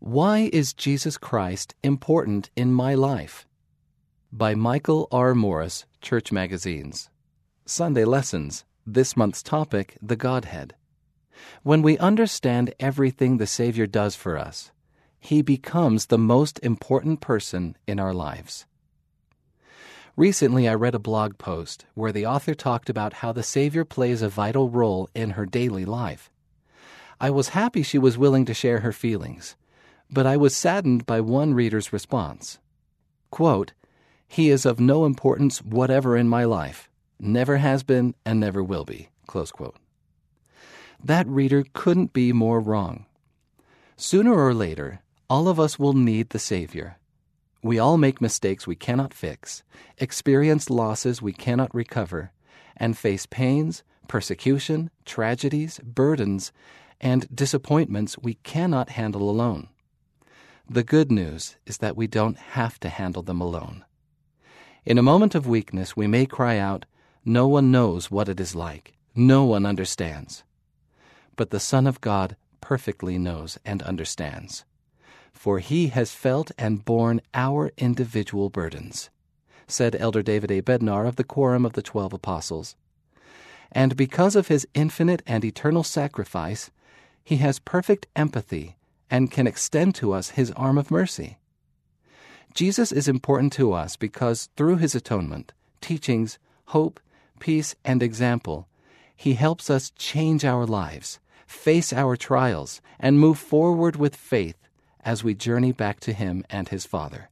Why is Jesus Christ important in my life? By Michael R. Morris, Church Magazines. Sunday Lessons. This month's topic, the Godhead. When we understand everything the Savior does for us, He becomes the most important person in our lives. Recently, I read a blog post where the author talked about how the Savior plays a vital role in her daily life. I was happy she was willing to share her feelings, but I was saddened by one reader's response. Quote, "He is of no importance whatever in my life, never has been and never will be." Close quote. That reader couldn't be more wrong. Sooner or later, all of us will need the Savior. We all make mistakes we cannot fix, experience losses we cannot recover, and face pains, persecution, tragedies, burdens, and disappointments we cannot handle alone. The good news is that we don't have to handle them alone. In a moment of weakness, we may cry out, "No one knows what it is like. No one understands." But the Son of God perfectly knows and understands. For He has felt and borne our individual burdens, said Elder David A. Bednar of the Quorum of the 12 Apostles. And because of His infinite and eternal sacrifice, He has perfect empathy and can extend to us His arm of mercy. Jesus is important to us because through His atonement, teachings, hope, peace, and example, He helps us change our lives, face our trials, and move forward with faith as we journey back to Him and His Father.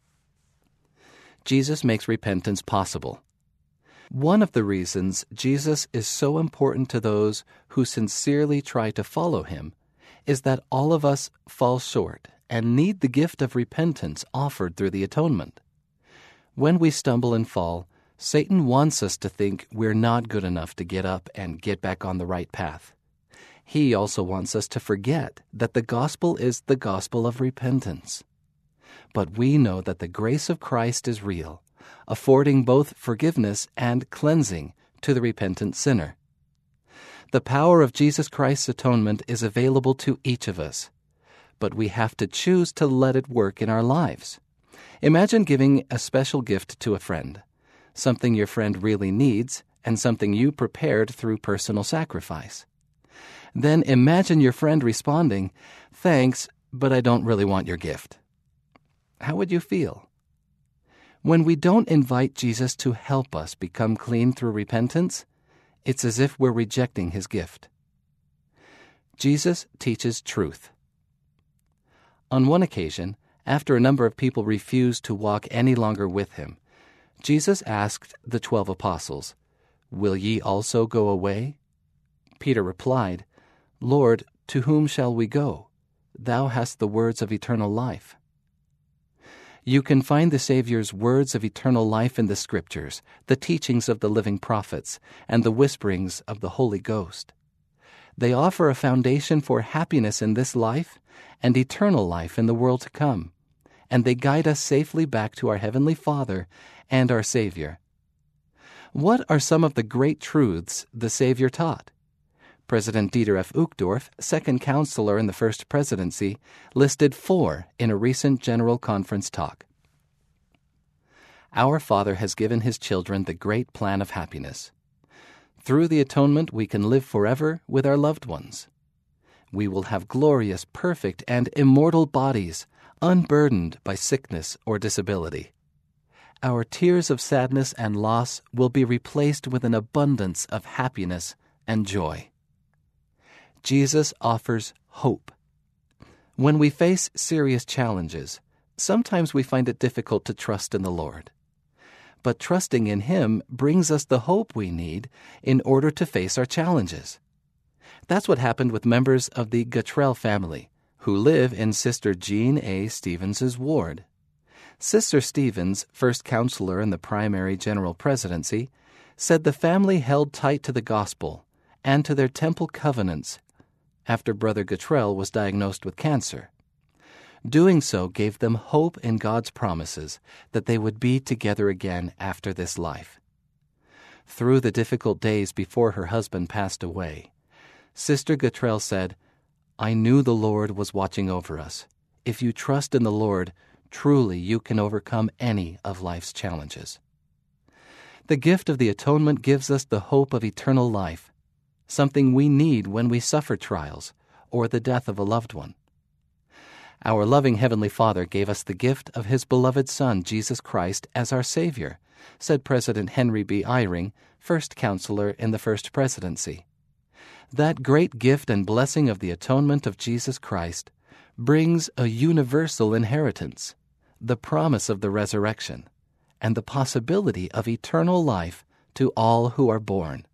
Jesus makes repentance possible. One of the reasons Jesus is so important to those who sincerely try to follow Him is that all of us fall short and need the gift of repentance offered through the atonement. When we stumble and fall, Satan wants us to think we're not good enough to get up and get back on the right path. He also wants us to forget that the gospel is the gospel of repentance. But we know that the grace of Christ is real, affording both forgiveness and cleansing to the repentant sinner. The power of Jesus Christ's atonement is available to each of us, but we have to choose to let it work in our lives. Imagine giving a special gift to a friend, something your friend really needs and something you prepared through personal sacrifice. Then imagine your friend responding, "Thanks, but I don't really want your gift." How would you feel? When we don't invite Jesus to help us become clean through repentance, it's as if we're rejecting His gift. Jesus teaches truth. On one occasion, after a number of people refused to walk any longer with Him, Jesus asked the 12 apostles, "Will ye also go away?" Peter replied, "Lord, to whom shall we go? Thou hast the words of eternal life." You can find the Savior's words of eternal life in the Scriptures, the teachings of the living prophets, and the whisperings of the Holy Ghost. They offer a foundation for happiness in this life and eternal life in the world to come, and they guide us safely back to our Heavenly Father and our Savior. What are some of the great truths the Savior taught? President Dieter F. Uchtdorf, second counselor in the First Presidency, listed 4 in a recent General Conference talk. Our Father has given His children the great plan of happiness. Through the atonement, we can live forever with our loved ones. We will have glorious, perfect, and immortal bodies, unburdened by sickness or disability. Our tears of sadness and loss will be replaced with an abundance of happiness and joy. Jesus offers hope. When we face serious challenges, sometimes we find it difficult to trust in the Lord. But trusting in Him brings us the hope we need in order to face our challenges. That's what happened with members of the Guttrell family, who live in Sister Jean A. Stevens' ward. Sister Stevens, first counselor in the primary general presidency, said the family held tight to the gospel and to their temple covenants after Brother Guttrell was diagnosed with cancer. Doing so gave them hope in God's promises that they would be together again after this life. Through the difficult days before her husband passed away, Sister Guttrell said, "I knew the Lord was watching over us. if you trust in the Lord, truly you can overcome any of life's challenges. The gift of the atonement gives us the hope of eternal life, something we need when we suffer trials or the death of a loved one. Our loving Heavenly Father gave us the gift of His beloved Son, Jesus Christ, as our Savior, said President Henry B. Eyring, first counselor in the First Presidency. That great gift and blessing of the atonement of Jesus Christ brings a universal inheritance, the promise of the resurrection, and the possibility of eternal life to all who are born.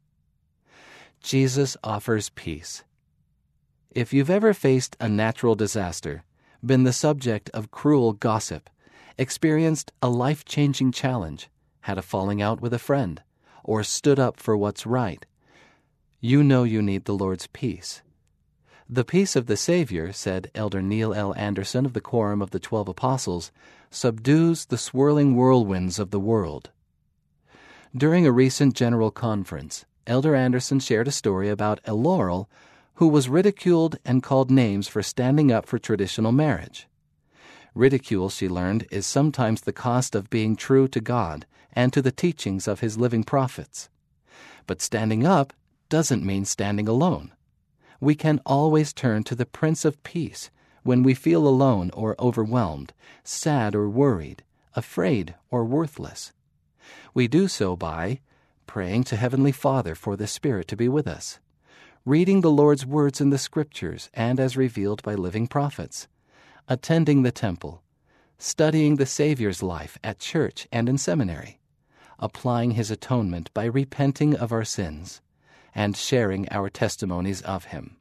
Jesus offers peace. If you've ever faced a natural disaster, been the subject of cruel gossip, experienced a life-changing challenge, had a falling out with a friend, or stood up for what's right, you know you need the Lord's peace. The peace of the Savior, said Elder Neil L. Anderson of the Quorum of the 12 Apostles, subdues the swirling whirlwinds of the world. During a recent general conference, Elder Anderson shared a story about a Laurel who was ridiculed and called names for standing up for traditional marriage. Ridicule, she learned, is sometimes the cost of being true to God and to the teachings of His living prophets. But standing up doesn't mean standing alone. We can always turn to the Prince of Peace when we feel alone or overwhelmed, sad or worried, afraid or worthless. We do so by praying to Heavenly Father for the Spirit to be with us, reading the Lord's words in the Scriptures and as revealed by living prophets, attending the temple, studying the Savior's life at church and in seminary, applying His atonement by repenting of our sins, and sharing our testimonies of Him.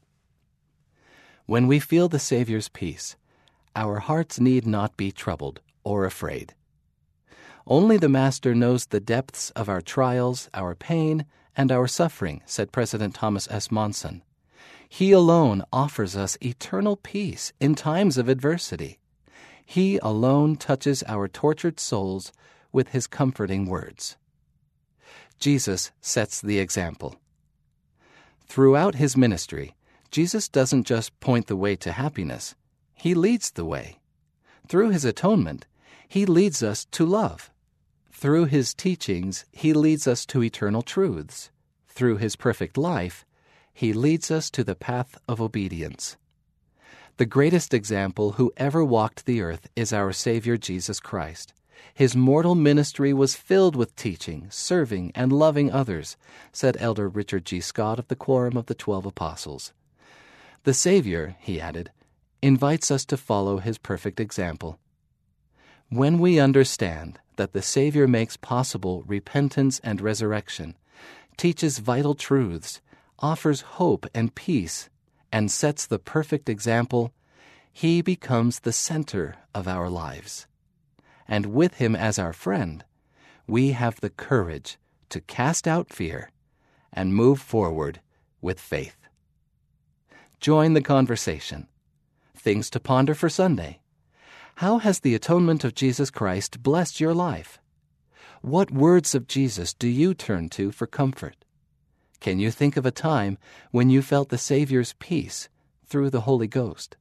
When we feel the Savior's peace, our hearts need not be troubled or afraid. Only the Master knows the depths of our trials, our pain, and our suffering, said President Thomas S. Monson. He alone offers us eternal peace in times of adversity. He alone touches our tortured souls with His comforting words. Jesus sets the example. Throughout His ministry, Jesus doesn't just point the way to happiness. He leads the way. Through His atonement, He leads us to love. Through His teachings, He leads us to eternal truths. Through His perfect life, He leads us to the path of obedience. The greatest example who ever walked the earth is our Savior Jesus Christ. His mortal ministry was filled with teaching, serving, and loving others, said Elder Richard G. Scott of the Quorum of the 12 Apostles. The Savior, he added, invites us to follow His perfect example. When we understand that the Savior makes possible repentance and resurrection, teaches vital truths, offers hope and peace, and sets the perfect example, He becomes the center of our lives. And with Him as our friend, we have the courage to cast out fear and move forward with faith. Join the conversation. Things to ponder for Sunday. How has the atonement of Jesus Christ blessed your life? What words of Jesus do you turn to for comfort? Can you think of a time when you felt the Savior's peace through the Holy Ghost?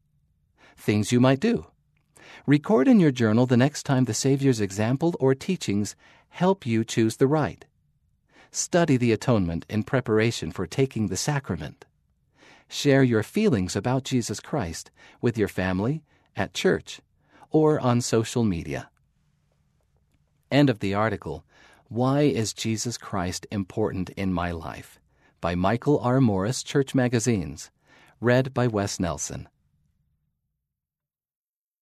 Things you might do. Record in your journal the next time the Savior's example or teachings help you choose the right. Study the atonement in preparation for taking the sacrament. Share your feelings about Jesus Christ with your family, at church, or on social media. End of the article, Why is Jesus Christ Important in My Life? By Michael R. Morris, Church Magazines. Read by Wes Nelson.